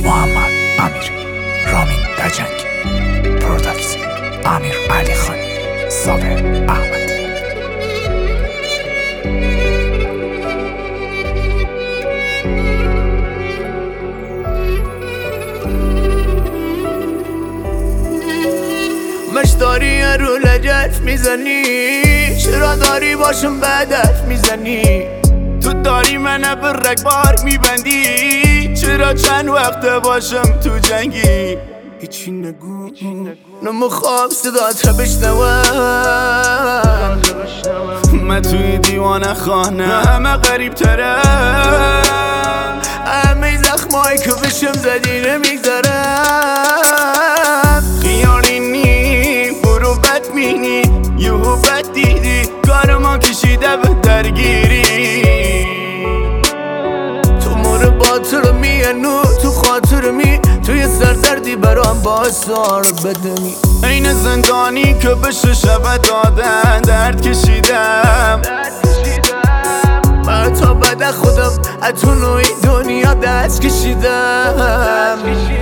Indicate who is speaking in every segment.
Speaker 1: محمد امیری، رامین دجنگی، پروداکت امیر علی خانی، صابر احمد.
Speaker 2: مشتاری رو لجت میزنی، چرا داری باشم بدت میزنی؟ تو داری منو به رگبار میبندی، چرا چند وقت باشم تو جنگی؟ هیچی نگو نمیخوام صدات بشنوم، من توی دیوانه خانه همه غریب ترم، همه زخمایی که بشم زدی نمیگذارم. خیالی نی برو بد مینی، یهو بد دیدی کار ما کشیده به درگیری. تو مور باطر میانو تو خاطر می، توی سردردی برام باعثار بدمی. این زندانی که بشه شب دادن درد کشیدم، من تا بعد خودم اتو نوعی دنیا دست کشیدم.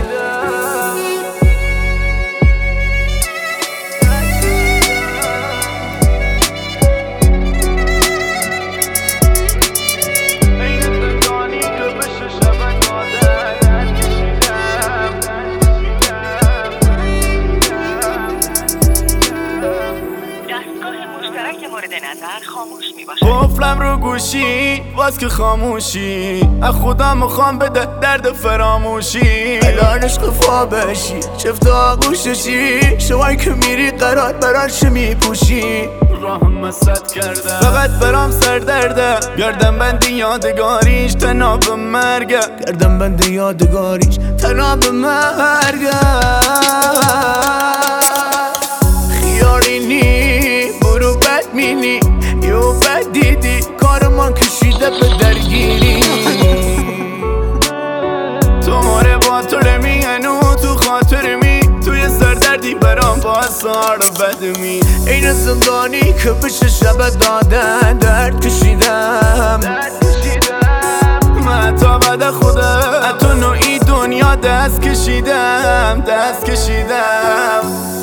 Speaker 2: قفلم رو گوشی باز که خاموشی، از خدا میخوام بده درد فراموشی. الان عشق فا بشی چفت آغوششی، شوایی که میری قرار براش میپوشی. راهم مسد کرده فقط برام سر درده، گردن بندی یادگاریش تناب مرگه، گردن بندی یادگاریش تناب مرگه. خیالی نی برو بد مینی، یو بد دیدی کار من کشیده به درگیری. تو ماره با تو رمیانو تو خاطر می، توی سردردی برام با سار بدمی. این زندانی که بشه شب دادن درد کشیدم، من تا بعد خودم تو نوعی دنیا دست کشیدم.